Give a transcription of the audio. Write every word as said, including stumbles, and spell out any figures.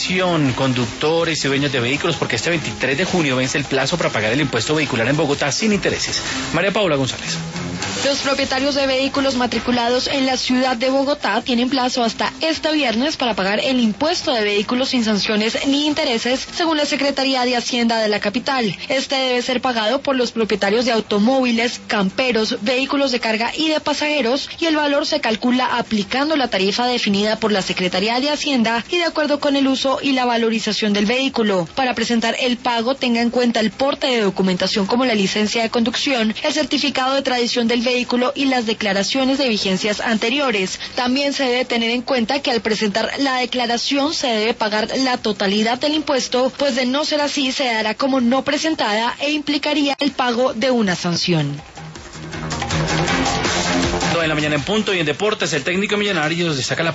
Atención, conductores y dueños de vehículos, porque este veintitrés de junio vence el plazo para pagar el impuesto vehicular en Bogotá sin intereses. María Paula González. Los propietarios de vehículos matriculados en la ciudad de Bogotá tienen plazo hasta este viernes para pagar el impuesto de vehículos sin sanciones ni intereses, según la Secretaría de Hacienda de la capital. Este debe ser pagado por los propietarios de automóviles, camperos, vehículos de carga y de pasajeros, y el valor se calcula aplicando la tarifa definida por la Secretaría de Hacienda y de acuerdo con el uso y la valorización del vehículo. Para presentar el pago, tenga en cuenta el porte de documentación como la licencia de conducción, el certificado de tradición del vehículo y las declaraciones de vigencias anteriores. También se debe tener en cuenta que al presentar la declaración se debe pagar la totalidad del impuesto, pues de no ser así se dará como no presentada e implicaría el pago de una sanción. En la mañana en punto y en deportes, el técnico millonario destaca la